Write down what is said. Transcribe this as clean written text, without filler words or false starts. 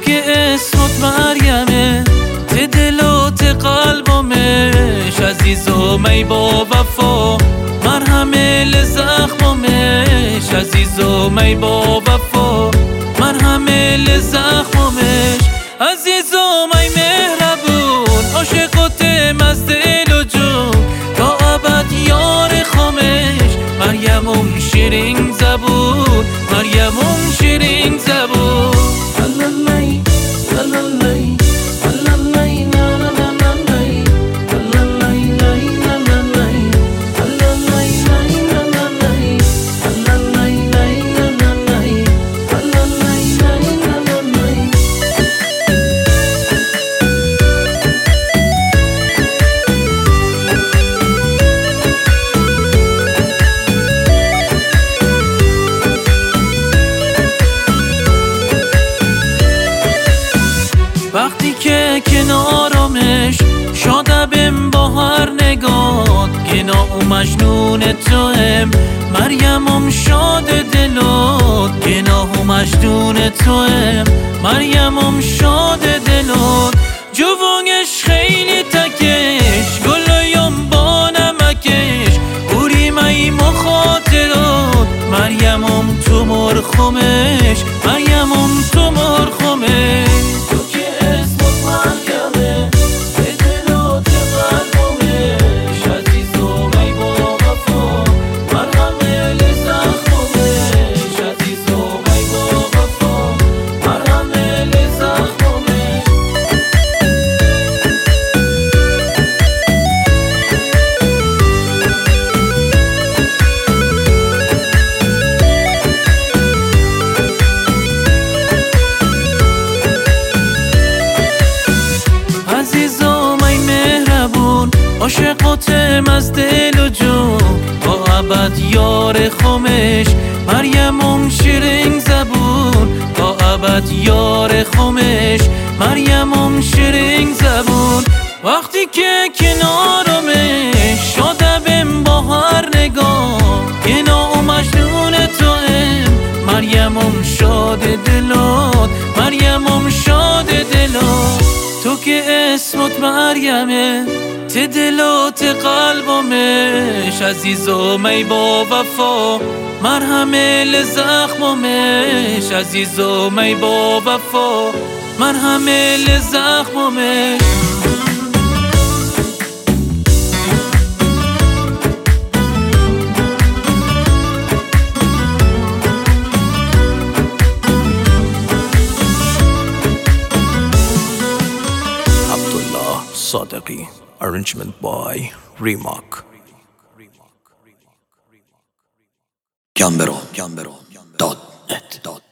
که اسمت مریمه، ته دل و ته قلبمش، عزیز و می با وفا، مرهم لزخمش، عزیز و می با وفا، مرهم لزخمش، عزیز و می مهربون، عاشقتم از دل و جون، تا ابد یار خامش، مریمم شیرین زبون، مریمم شیرین زبون. وقتی که کنارمش شادم با هر نگات، گنا و مجنون توام، مریمم شاد دلات، گنا و مجنون توام، مریمم شاد دلات، جوونش خیلی تکش، گلایم با نمکش، اوری می مخاطرات، مریمم تو مرخمش، مریمم تو مرخمش. عاشقتم از دل و جون، تا ابد یار خامش، مریمم شیرین زبون، تا ابد یار خامش، مریمم شیرین زبون. وقتی که کنارمش شادم با هر نگاه، گنا و مجنون توام، مریمم شاد دلات، مریمم شاد دلات، تو که اسمت مریمه، ته دل و ته قلبمش، عزیز و می با وفا، مرهم لزخمش، عزیز و می با وفا، مرهم لزخمش. Abdullah Sadaqi, arrangement by Remark. Gambero.net